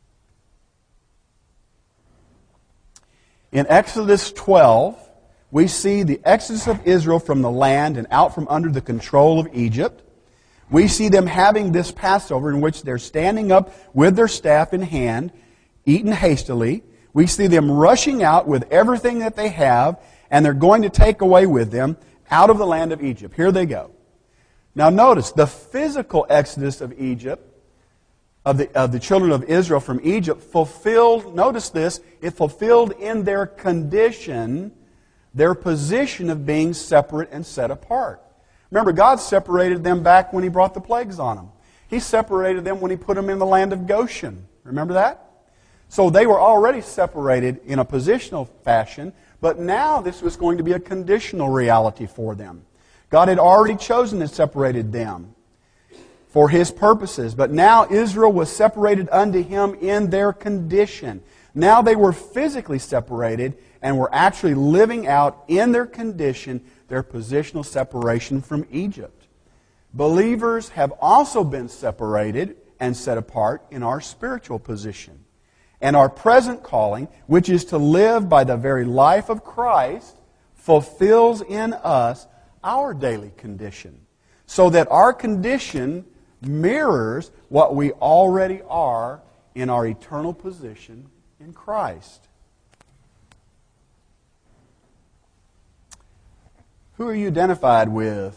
[SPEAKER 1] In Exodus 12, we see the exodus of Israel from the land and out from under the control of Egypt. We see them having this Passover in which they're standing up with their staff in hand, eaten hastily. We see them rushing out with everything that they have, and they're going to take away with them out of the land of Egypt. Here they go. Now notice, the physical exodus of Egypt, of the children of Israel from Egypt, fulfilled, notice this, it fulfilled in their condition their position of being separate and set apart. Remember, God separated them back when He brought the plagues on them. He separated them when He put them in the land of Goshen. Remember that? So they were already separated in a positional fashion, but now this was going to be a conditional reality for them. God had already chosen and separated them for His purposes, but now Israel was separated unto Him in their condition. Now they were physically separated and were actually living out in their condition their positional separation from Egypt. Believers have also been separated and set apart in our spiritual position. And our present calling, which is to live by the very life of Christ, fulfills in us our daily condition, so that our condition mirrors what we already are in our eternal position in Christ. Who are you identified with?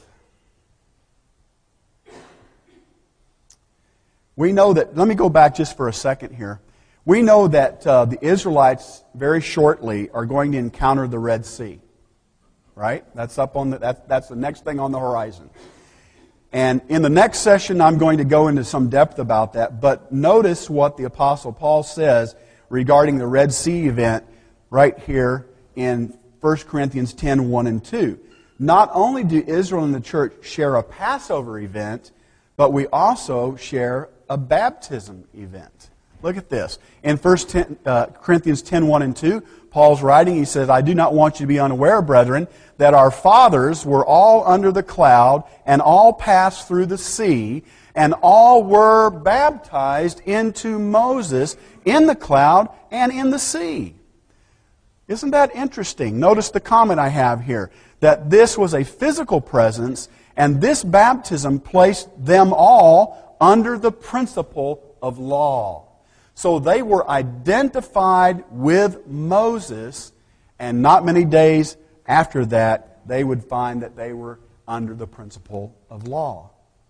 [SPEAKER 1] We know that, let me go back just for a second here. We know that the Israelites very shortly are going to encounter the Red Sea. Right? That's up on that's the next thing on the horizon. And in the next session I'm going to go into some depth about that, but notice what the Apostle Paul says regarding the Red Sea event right here in 1 Corinthians 10, 1 and 2. Not only do Israel and the church share a Passover event, but we also share a baptism event. Look at this. In 1 Corinthians 10, 1 and 2, Paul's writing, he says, I do not want you to be unaware, brethren, that our fathers were all under the cloud and all passed through the sea, and all were baptized into Moses in the cloud and in the sea. Isn't that interesting? Notice the comment I have here, that this was a physical presence, and this baptism placed them all under the principle of law. So they were identified with Moses, and not many days after that, they would find that they were under the principle of law.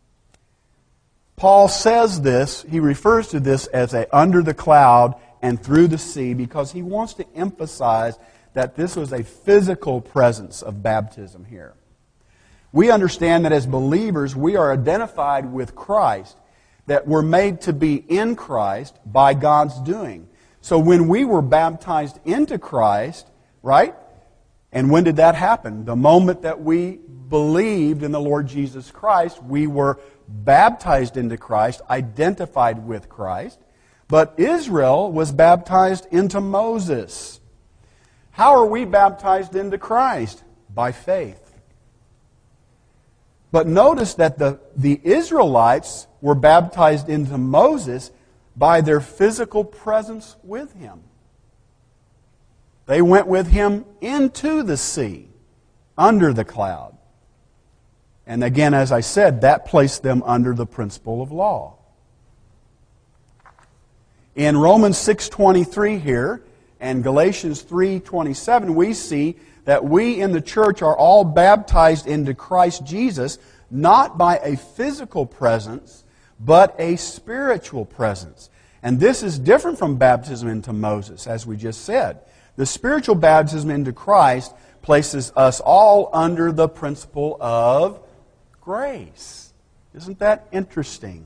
[SPEAKER 1] Paul says this, he refers to this as under the cloud and through the sea, because he wants to emphasize that this was a physical presence of baptism here. We understand that as believers, we are identified with Christ, that we're made to be in Christ by God's doing. So when we were baptized into Christ, right? And when did that happen? The moment that we believed in the Lord Jesus Christ, we were baptized into Christ, identified with Christ. But Israel was baptized into Moses. How are we baptized into Christ? By faith. But notice that the Israelites were baptized into Moses by their physical presence with him. They went with him into the sea, under the cloud. And again, as I said, that placed them under the principle of law. In Romans 6:23 here and Galatians 3:27, we see that we in the church are all baptized into Christ Jesus, not by a physical presence, but a spiritual presence. And this is different from baptism into Moses, as we just said. The spiritual baptism into Christ places us all under the principle of grace. Isn't that interesting?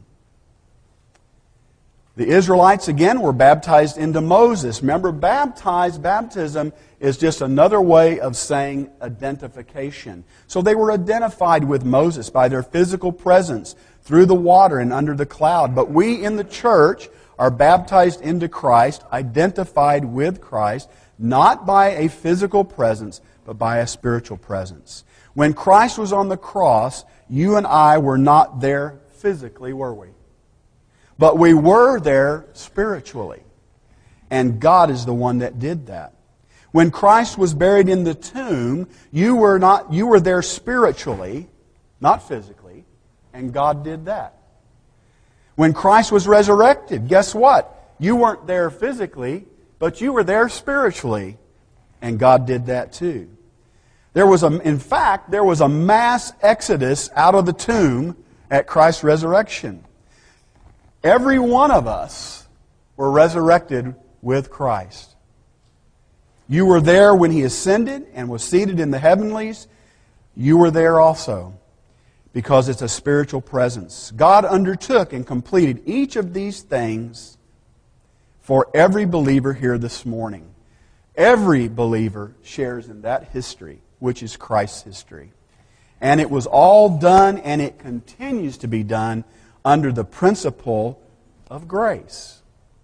[SPEAKER 1] The Israelites, again, were baptized into Moses. Remember, baptism is just another way of saying identification. So they were identified with Moses by their physical presence through the water and under the cloud. But we in the church are baptized into Christ, identified with Christ, not by a physical presence, but by a spiritual presence. When Christ was on the cross, you and I were not there physically, were we? But we were there spiritually. And God is the one that did that. When Christ was buried in the tomb, you were there spiritually, not physically, and God did that. When Christ was resurrected, guess what? You weren't there physically, but you were there spiritually. And God did that too. In fact, there was a mass exodus out of the tomb at Christ's resurrection. Every one of us were resurrected with Christ. You were there when He ascended and was seated in the heavenlies. You were there also, because it's a spiritual presence. God undertook and completed each of these things for every believer here this morning. Every believer shares in that history, which is Christ's history. And it was all done, and it continues to be done under the principle of grace.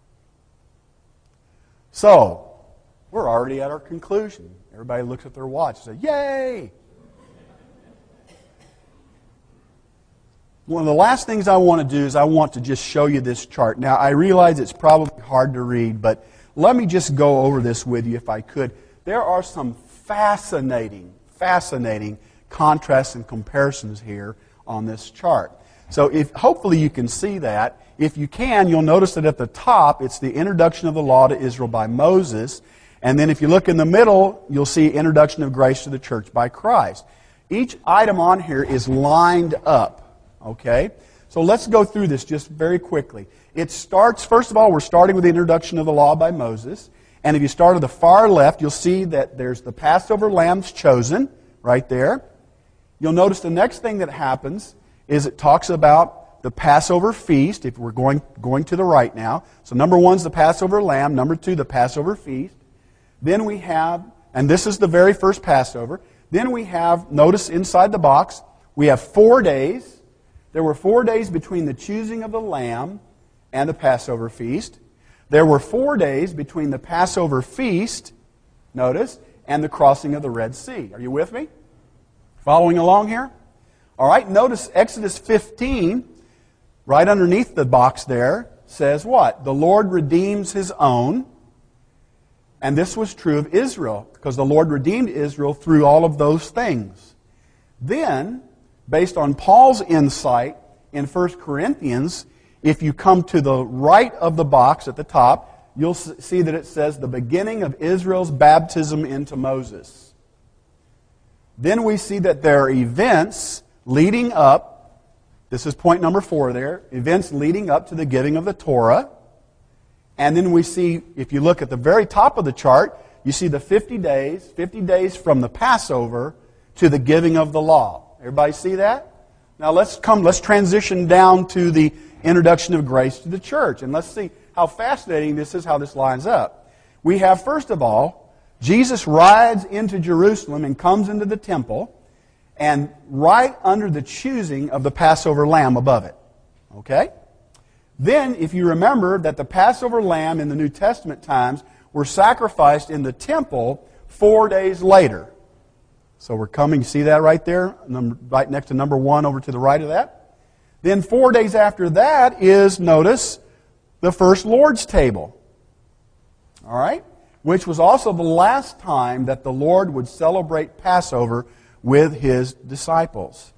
[SPEAKER 1] So, we're already at our conclusion. Everybody looks at their watch and says, "Yay!" One of the last things I want to do is I want to just show you this chart. Now, I realize it's probably hard to read, but let me just go over this with you if I could. There are some fascinating contrasts and comparisons here on this chart. So hopefully you can see that. If you can, you'll notice that at the top, it's the introduction of the law to Israel by Moses. And then if you look in the middle, you'll see introduction of grace to the church by Christ. Each item on here is lined up. Okay? So let's go through this just very quickly. It starts, first of all, we're starting with the introduction of the law by Moses. And if you start at the far left, you'll see that there's the Passover lambs chosen right there. You'll notice the next thing that happens is it talks about the Passover feast, if we're going to the right now. So number 1 is the Passover lamb. Number 2, the Passover feast. Then we have, and this is the very first Passover, then we have, notice inside the box, we have 4 days. There were 4 days between the choosing of the lamb and the Passover feast. There were 4 days between the Passover feast, notice, and the crossing of the Red Sea. Are you with me? Following along here? All right, notice Exodus 15, right underneath the box there, says what? The Lord redeems His own. And this was true of Israel, because the Lord redeemed Israel through all of those things. Then, based on Paul's insight in 1 Corinthians, if you come to the right of the box at the top, you'll see that it says the beginning of Israel's baptism into Moses. Then we see that there are events leading up, this is point number 4 there, events leading up to the giving of the Torah. And then we see, if you look at the very top of the chart, you see the 50 days from the Passover to the giving of the law. Everybody see that? Now let's transition down to the introduction of grace to the church. And let's see how fascinating this is, how this lines up. We have, first of all, Jesus rides into Jerusalem and comes into the temple, and right under the choosing of the Passover lamb above it. Okay? Then, if you remember that the Passover lamb in the New Testament times were sacrificed in the temple 4 days later. So we're coming, see that right there? Right next to number 1 over to the right of that. Then 4 days after that is, notice, the first Lord's table. All right? Which was also the last time that the Lord would celebrate Passover with His disciples.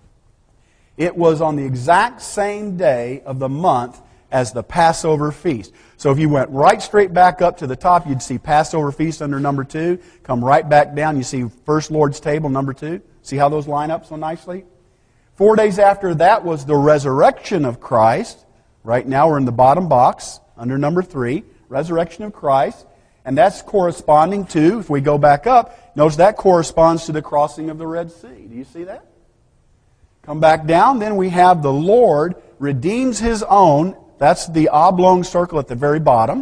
[SPEAKER 1] It was on the exact same day of the month as the Passover feast. So if you went right straight back up to the top, you'd see Passover feast under number 2. Come right back down, you see first Lord's table, number 2. See how those line up so nicely? 4 days after that was the resurrection of Christ. Right now we're in the bottom box, under number 3, resurrection of Christ. And that's corresponding to, if we go back up, notice that corresponds to the crossing of the Red Sea. Do you see that? Come back down, then we have the Lord redeems His own. That's the oblong circle at the very bottom.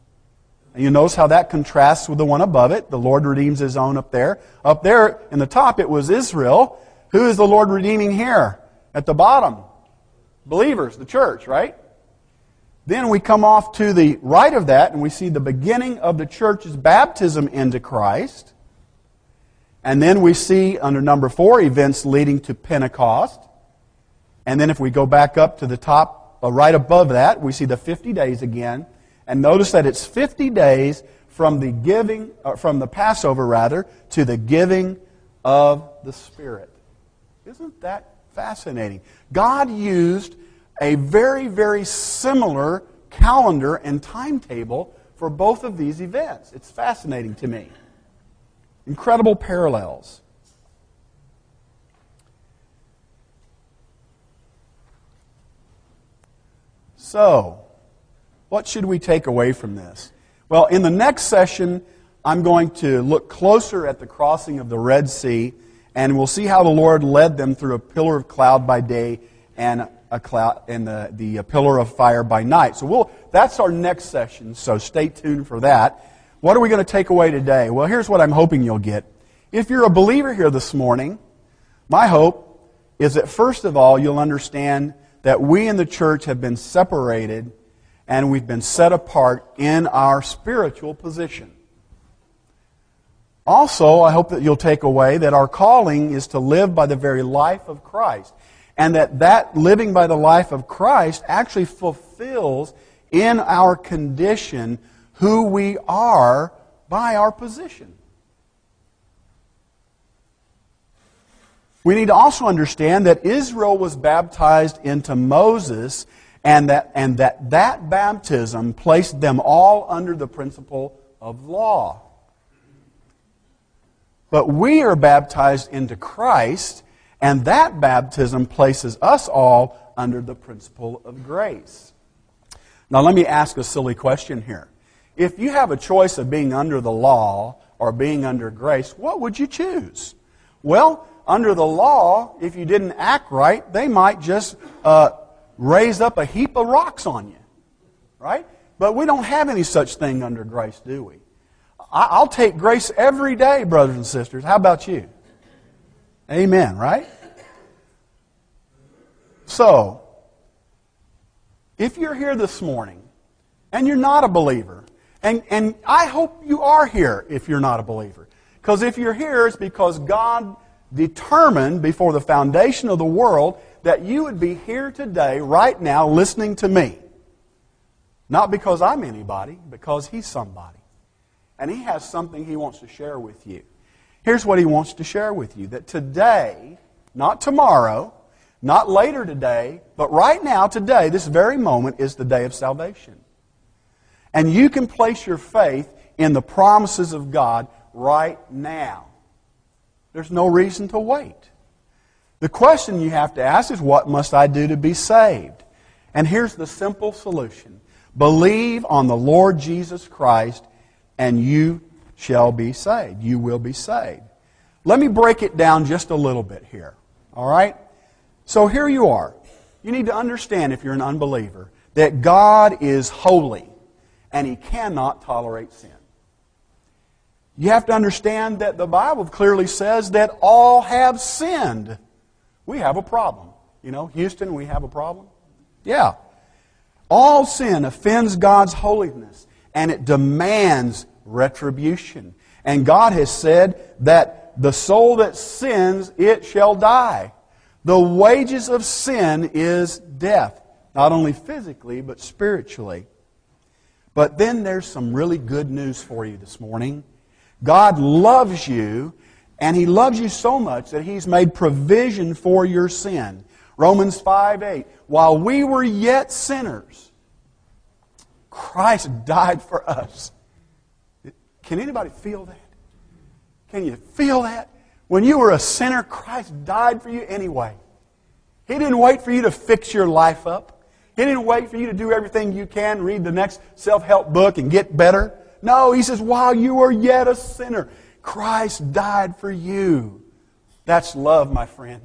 [SPEAKER 1] And you notice how that contrasts with the one above it. The Lord redeems His own up there. Up there in the top it was Israel. Who is the Lord redeeming here? At the bottom. Believers, the church, right? Then we come off to the right of that and we see the beginning of the church's baptism into Christ. And then we see under number 4 events leading to Pentecost. And then if we go back up to the top, right above that, we see the 50 days again. And notice that it's 50 days from the giving, from the Passover rather, to the giving of the Spirit. Isn't that fascinating? God used a very, very similar calendar and timetable for both of these events. It's fascinating to me. Incredible parallels. So, what should we take away from this? Well, in the next session, I'm going to look closer at the crossing of the Red Sea, and we'll see how the Lord led them through a pillar of cloud by day and a cloud and the pillar of fire by night. So that's our next session, so stay tuned for that. What are we going to take away today? Well, here's what I'm hoping you'll get. If you're a believer here this morning, my hope is that first of all, you'll understand that we in the church have been separated and we've been set apart in our spiritual position. Also, I hope that you'll take away that our calling is to live by the very life of Christ, and that living by the life of Christ actually fulfills in our condition who we are by our position. We need to also understand that Israel was baptized into Moses, and that baptism placed them all under the principle of law. But we are baptized into Christ, and that baptism places us all under the principle of grace. Now let me ask a silly question here. If you have a choice of being under the law or being under grace, what would you choose? Well, under the law, if you didn't act right, they might just raise up a heap of rocks on you. Right? But we don't have any such thing under grace, do we? I'll take grace every day, brothers and sisters. How about you? Amen, right? So, if you're here this morning and you're not a believer, and I hope you are here if you're not a believer, because if you're here, it's because God determined before the foundation of the world that you would be here today, right now, listening to me. Not because I'm anybody, because He's somebody. And He has something He wants to share with you. Here's what He wants to share with you. That today, not tomorrow, not later today, but right now, today, this very moment is the day of salvation. And you can place your faith in the promises of God right now. There's no reason to wait. The question you have to ask is, what must I do to be saved? And here's the simple solution. Believe on the Lord Jesus Christ and you shall be saved. You will be saved. Let me break it down just a little bit here. All right? So here you are. You need to understand, if you're an unbeliever, that God is holy and He cannot tolerate sin. You have to understand that the Bible clearly says that all have sinned. We have a problem. You know, Houston, we have a problem. Yeah. All sin offends God's holiness, and it demands retribution. And God has said that the soul that sins, it shall die. The wages of sin is death, not only physically, but spiritually. But then there's some really good news for you this morning. God loves you, and He loves you so much that He's made provision for your sin. Romans 5:8, while we were yet sinners, Christ died for us. Can anybody feel that? Can you feel that? When you were a sinner, Christ died for you anyway. He didn't wait for you to fix your life up. He didn't wait for you to do everything you can, read the next self-help book and get better. No, He says, while you were yet a sinner, Christ died for you. That's love, my friend.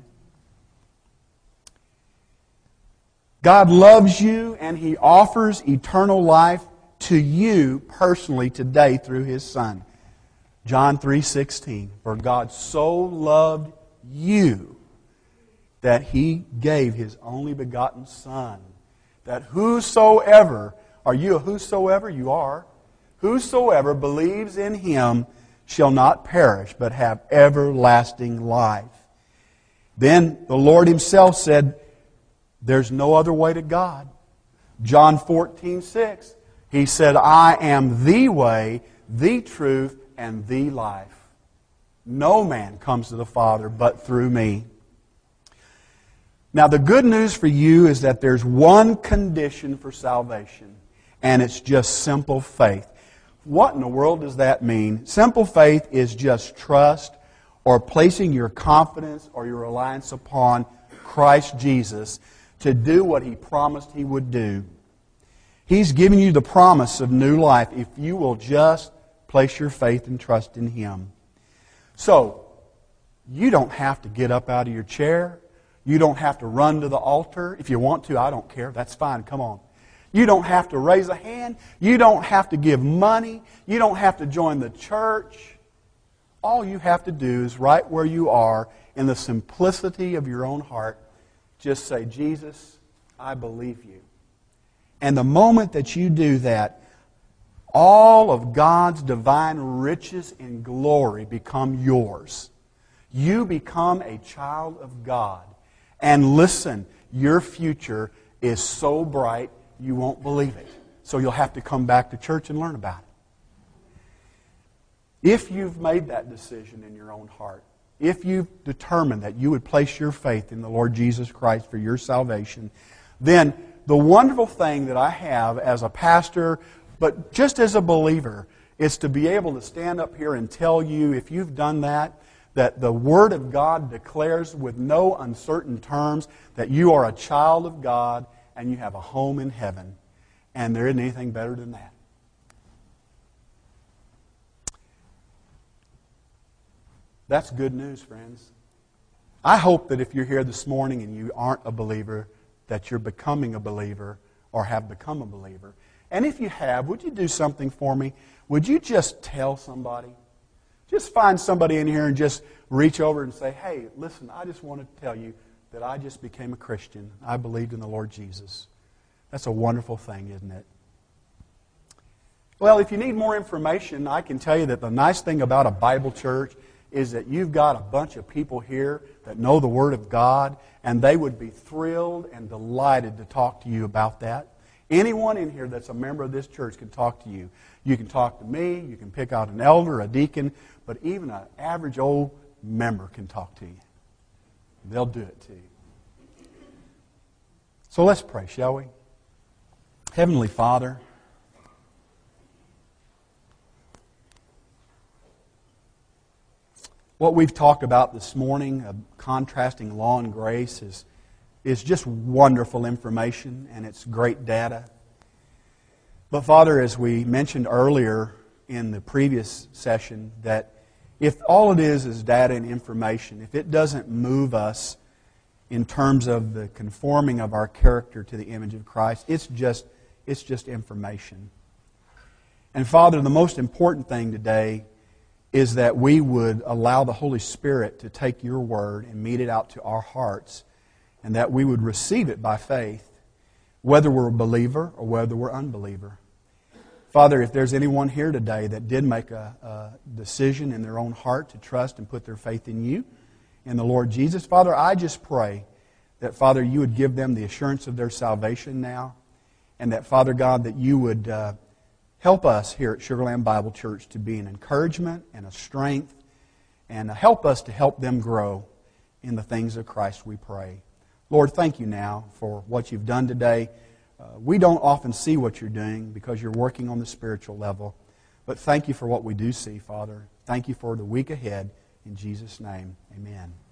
[SPEAKER 1] God loves you, and He offers eternal life to you personally today through His Son. John 3:16, for God so loved you that He gave His only begotten Son, that whosoever, are you a whosoever? You are. Whosoever believes in Him shall not perish, but have everlasting life. Then the Lord Himself said, there's no other way to God. John 14:6, He said, I am the way, the truth, and the life. No man comes to the Father but through me. Now the good news for you is that there's one condition for salvation. and it's just simple faith. What in the world does that mean? Simple faith is just trust or placing your confidence or your reliance upon Christ Jesus to do what He promised He would do. He's giving you the promise of new life if you will just place your faith and trust in Him. So, you don't have to get up out of your chair. You don't have to run to the altar. If you want to, I don't care. That's fine. Come on. You don't have to raise a hand. You don't have to give money. You don't have to join the church. All you have to do is right where you are, in the simplicity of your own heart, just say, Jesus, I believe you. And the moment that you do that, all of God's divine riches and glory become yours. You become a child of God. And listen, your future is so bright you won't believe it. So you'll have to come back to church and learn about it. If you've made that decision in your own heart, if you've determined that you would place your faith in the Lord Jesus Christ for your salvation, then the wonderful thing that I have as a pastor, but just as a believer, is to be able to stand up here and tell you, if you've done that, that the Word of God declares with no uncertain terms that you are a child of God and you have a home in heaven. And there isn't anything better than that. That's good news, friends. I hope that if you're here this morning and you aren't a believer, that you're becoming a believer or have become a believer. And if you have, would you do something for me? Would you just tell somebody? Just find somebody in here and just reach over and say, hey, listen, I just want to tell you that I just became a Christian. I believed in the Lord Jesus. That's a wonderful thing, isn't it? Well, if you need more information, I can tell you that the nice thing about a Bible church is that you've got a bunch of people here that know the Word of God, and they would be thrilled and delighted to talk to you about that. Anyone in here that's a member of this church can talk to you. You can talk to me, you can pick out an elder, a deacon, but even an average old member can talk to you. They'll do it to you. So let's pray, shall we? Heavenly Father, what we've talked about this morning, contrasting law and grace, is just wonderful information, and it's great data. But Father, as we mentioned earlier in the previous session, that if all it is data and information, if it doesn't move us in terms of the conforming of our character to the image of Christ, it's just information. And Father, the most important thing today is that we would allow the Holy Spirit to take your word and mete it out to our hearts, and that we would receive it by faith, whether we're a believer or whether we're unbeliever. Father, if there's anyone here today that did make a decision in their own heart to trust and put their faith in you, in the Lord Jesus, Father, I just pray that, Father, you would give them the assurance of their salvation now, and that, Father God, that you would help us here at Sugar Land Bible Church to be an encouragement and a strength, and help us to help them grow in the things of Christ, we pray. Lord, thank you now for what you've done today. We don't often see what you're doing because you're working on the spiritual level. But thank you for what we do see, Father. Thank you for the week ahead. In Jesus' name, amen.